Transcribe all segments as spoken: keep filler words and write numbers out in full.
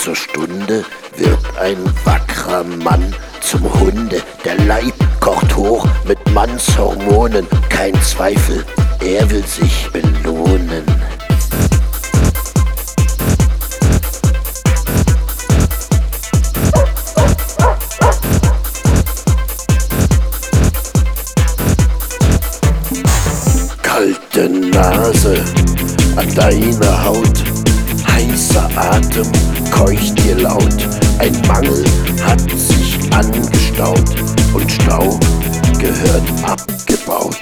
zur Stunde wird ein wackerer Mann zum Hunde. Der Leib kocht hoch mit Mannshormonen. Kein Zweifel, er will sich belohnen. Kalte Nase an deiner Haut, heißer Atem keucht dir laut. Ein Mangel hat sich angestaut und Stau gehört abgebaut.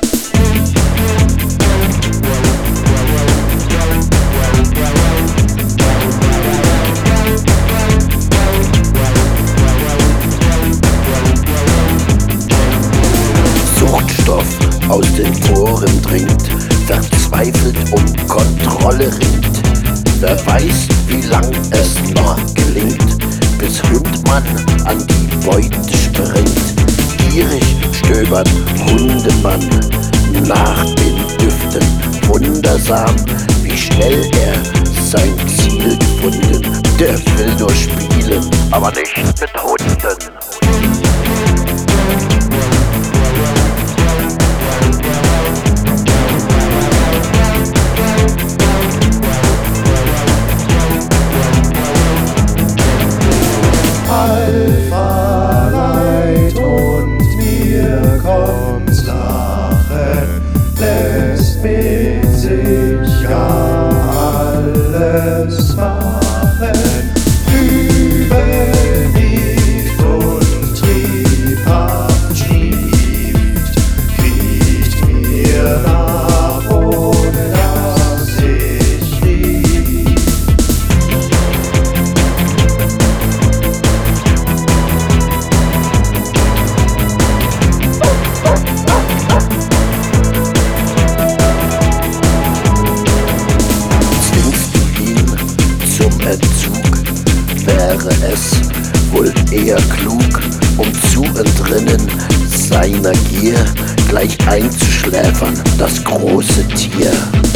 Suchtstoff aus den Poren dringt, verzweifelt um Kontrolle ringt. Wer weiß, wie lang es noch gelingt, bis Hundmann an die Beute springt. Gierig stöbert Hundemann nach den Düften. Wundersam, wie schnell er sein Ziel gefunden. Der will nur spielen, aber nicht mit Hunden. Alpha Light und mir kommt's Lachen, lässt mit sich gar alles machen. Übel liegt und triebhaft schiebt, kriecht mir nach, ohne dass ich rief. Entzug wäre es wohl eher klug, um zu entrinnen seiner Gier, gleich einzuschläfern, das große Tier.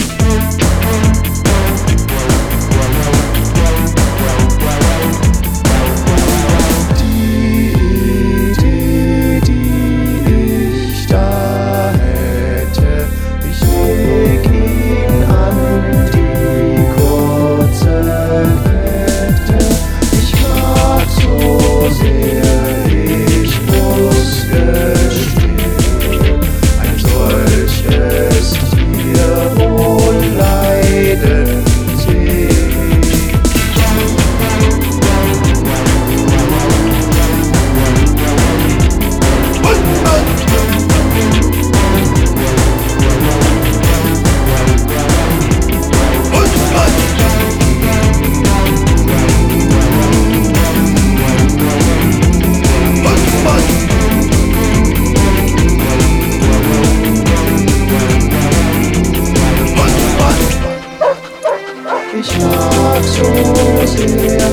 Die Idee, die ich da hätte, ich leg ihn an die kurze so sehr, ich muss gestehen, ein solches Tier wohl leiden sehen. Ich mag so sehr